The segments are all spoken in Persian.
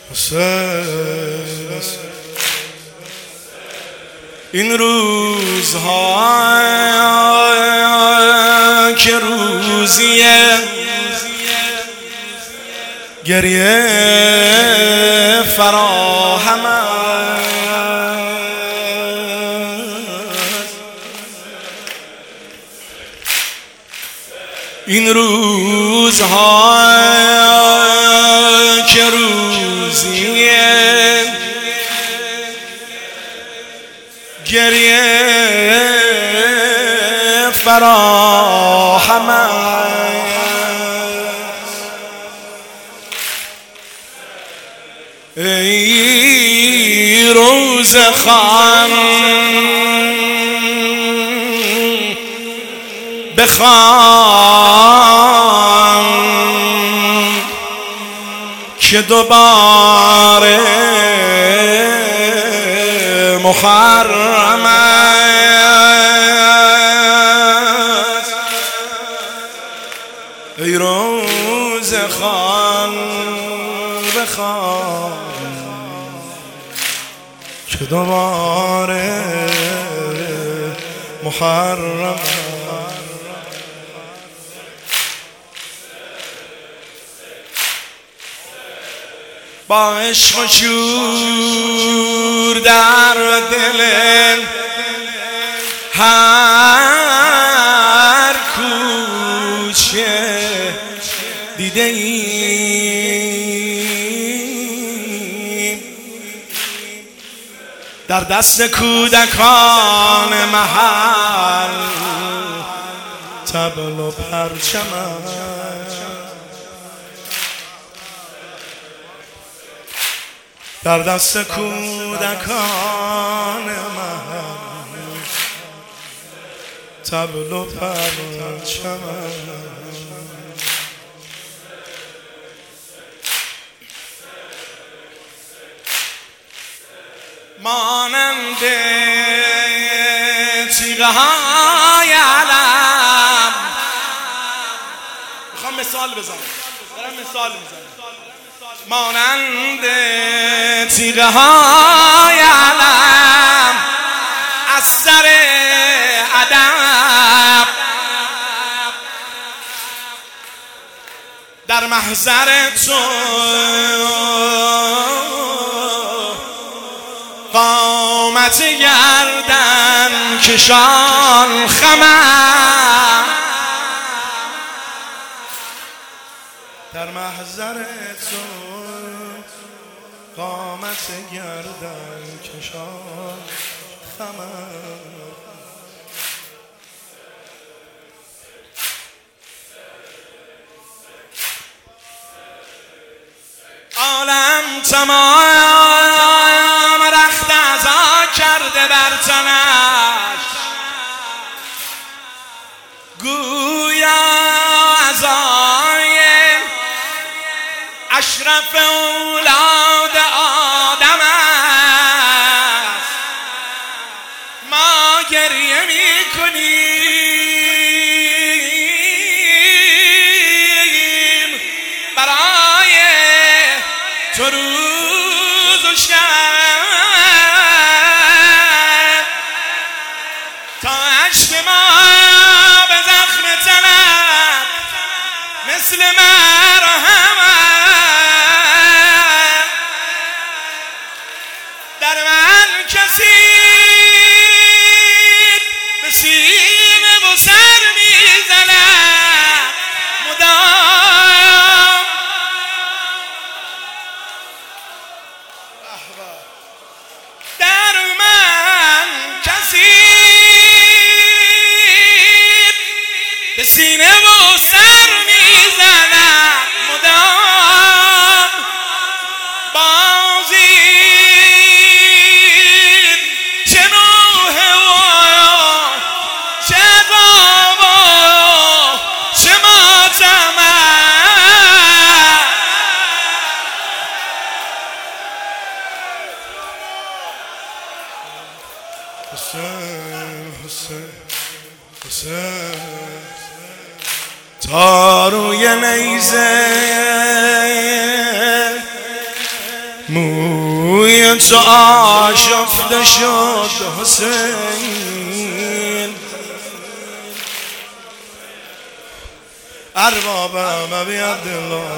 حسین این روزها که روزیه گریه فراهم است، این روزها که روزیه گریه فراهم است. ای روز خان بخوان که دوباره محرم است. ای روز خان بخوان که دوباره محرم است. با عشق و شور در دل هر کوچه دیده ایم، در دست کودکان محل طبل و پرچم در دست کودکان محل طبل و پرچم. مانند تیغه های علم، میخوام مثال بزنم، دارم مثال میزنم، مانند تیغه های علم از سر ادب در محضر تو قامت گردن کشان خمم، در محضر تو قامت گردن کشان خمم. عالم تمام رخت عزا کرده بر تنش، گویا عزای اشرف اولاد آدم است. ما گریه میکنیم برای تو روز و شب، تا اشک ما به زخم تنت مثل مرهم در من کسی به سینه و سر میزند مدام. در من کسی به سینه و سر میزند مدام. بازی چه نوحه و چه غم و چه ماتم حسین حسین حسین تا روی نیزه موی تو آشفته شد حسین اربابم ابی عبدالله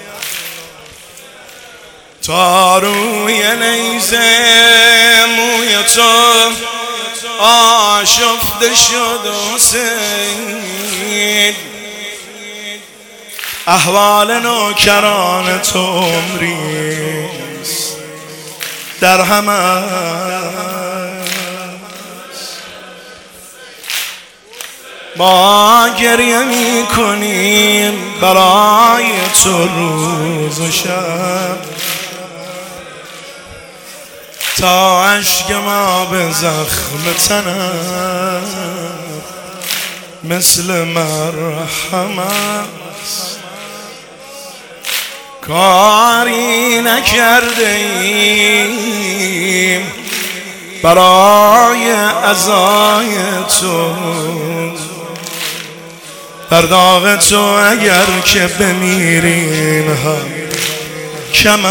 تا روی نیزه موی تو آشفته شد حسین احوال نوکران تو عمریست در هم ما گریه می کنیم برای تو روز و شب تا اشک ما به زخم تنم مثل مرهم است کاری نکرده ایم برای عزای تو در داغ تو اگر که بمیریم هم کم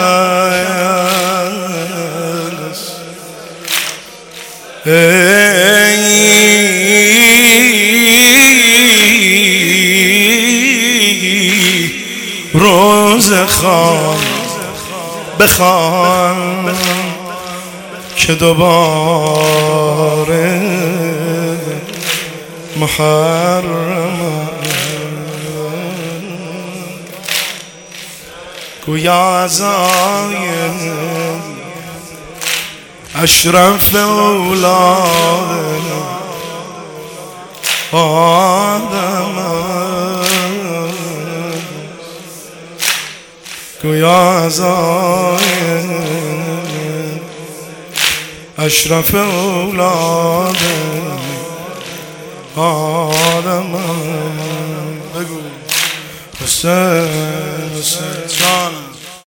است روز خوان بخوان که دوباره محرم گویا عزای اشرف اولاد آدم گویا عزای اشرف اولاد آدم بگو حسین حسین جانم